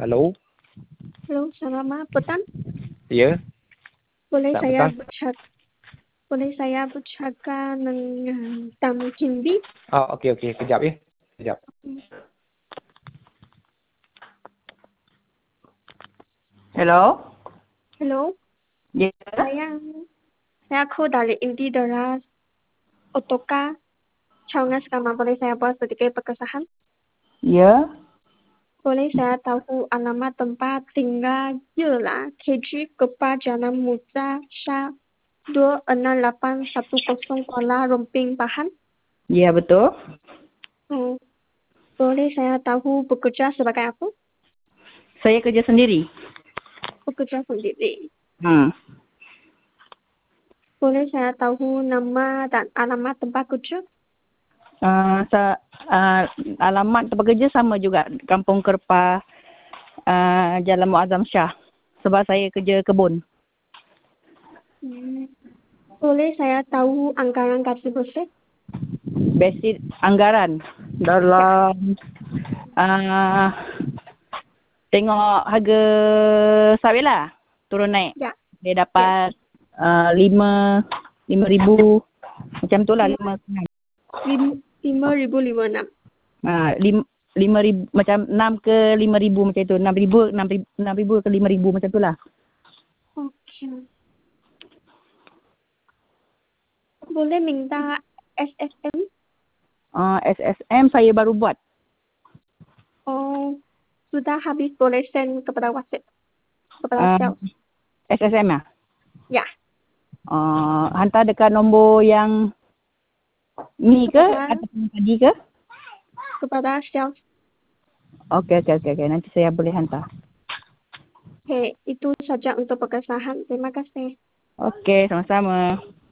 Halo. Halo, selamat petang. Ya, Boleh selamat saya petang. bercakap dengan Tam Kimbi? Oh, okey. Kejap ya. Kejap. Hello. Halo, Ya. saya aku dari Inti Deras Otoka. Chonga sekarang boleh saya buat sedikit perkesahan? Ya. Boleh saya tahu alamat tempat tinggal Yela KG Kepa Jalan Musa Shah 26810 Kuala Lumpur, Pahang? Ya, betul. Hmm. Boleh saya tahu bekerja sebagai apa? Saya kerja sendiri. Bekerja sendiri. Hmm. Boleh saya tahu nama dan alamat tempat kerja? Alamat tempat kerja sama juga. Kampung Kerpa, Jalan Muazzam Shah. Sebab saya kerja kebun. Boleh saya tahu anggaran gaji bersih? Basic anggaran dalam tengok harga sawit lah. Turun naik. Ya. Dia dapat 5,000 macam tu lah, 5,000. 5,056. 5,000 macam 6 ke 5,000 macam tu. 6,000 ke 5,000 macam tu lah. Okey. Boleh minta SSM? SSM saya baru buat. Oh, sudah habis, boleh send kepada WhatsApp. Kepada sales. SSM lah. Ya. Hantar dekat nombor yang ni ke ataupun tadi ke? Kepada sales. Okey. Nanti saya boleh hantar. Okey, itu saja untuk perkesahan. Terima kasih. Okey, sama-sama.